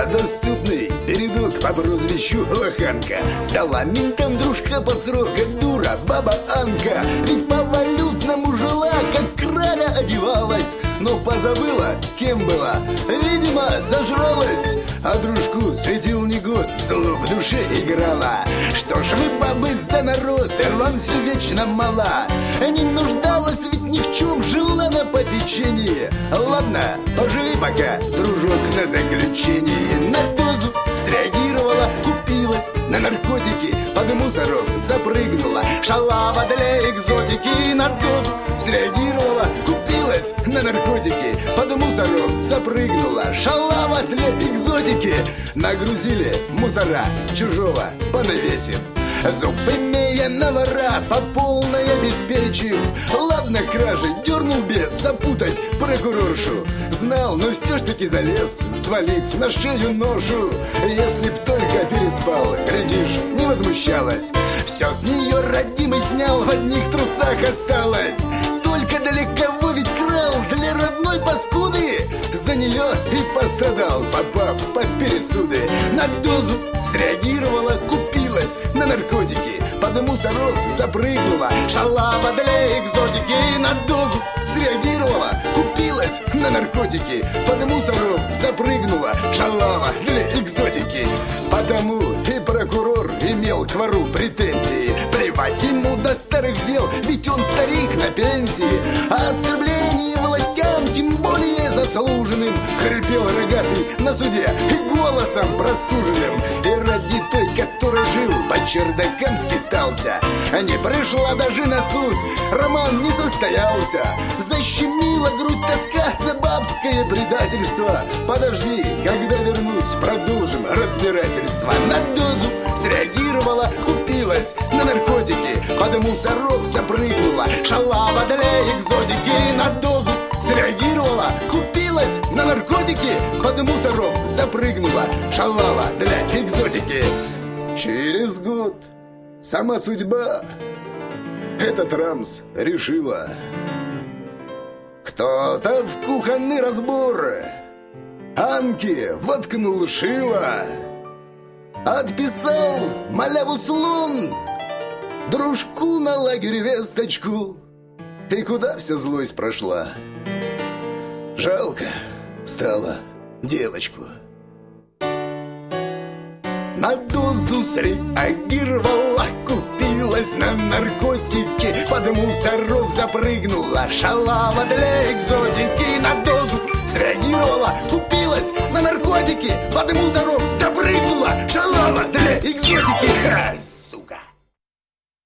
труднодоступный передок по прозвищу Лоханка сдала ментам дружка под срок, дура баба Анка. Ведь по валютному жила, как краля одевалась, но позабыла, кем была, видимо, зажралась. А дружку светил не год, зло в душе играла. Что ж вы, бабы, за народ, вам все вечно мала. Не нуждалась ведь ни в чем, жила на попечении. Ладно, поживи пока, дружок, на заключении. На дозу среагировала, купилась на наркотики, под мусоров запрыгнула. Шалава для экзотики. На дозу среагировала, купилась на наркотики, под мусоров запрыгнула. Шалава для экзотики. Нагрузили мусора чужого, понавесив. Зуб имея на вора, по полной обеспечив. Ладно, кражи дернул бес, запутать прокуроршу. Знал, но все ж таки залез, свалив на шею ношу. Если б только переспал, глядишь, не возмущалась. Все с нее родимый снял, в одних трусах осталось. Только для кого ведь крал, для родной паскуды. За нее и пострадал, попав под пересуды. На дозу среагировала, купилась на наркотики, под мусоров запрыгнула. Шалава для экзотики. На дозу среагировала, купилась на наркотики, под мусоров запрыгнула. Шалава для экзотики. Потому и прокурор имел к вору претензии. Плевать ему до старых дел, ведь он старик на пенсии. А оскорбление властям, тем более заслуженным, хрипел рогатый на суде и голосом простуженным. И ради той, который жил, по чердакам скитался, не пришла даже на суд, роман не состоялся. Защемила грудь тоска за бабское предательство. Подожди, когда вернусь, продолжим разбирательство. На дозу среагировала, купилась на наркотики, под мусоров запрыгнула. Шалава для экзотики. На дозу среагировала, купилась на наркотики, под мусоров запрыгнула. Шалава для экзотики. Через год сама судьба этот рамс решила. Кто-то в кухонный разбор Анке воткнул шило. Отписал маляву слон дружку на лагерь весточку. И куда вся злость прошла? Жалко стало девочку. На дозу среагировала, купилась на наркотики, под мусоров запрыгнула. Шалава для экзотики. На дозу среагировала, купилась на наркотики, под мусоров запрыгнула. Шалава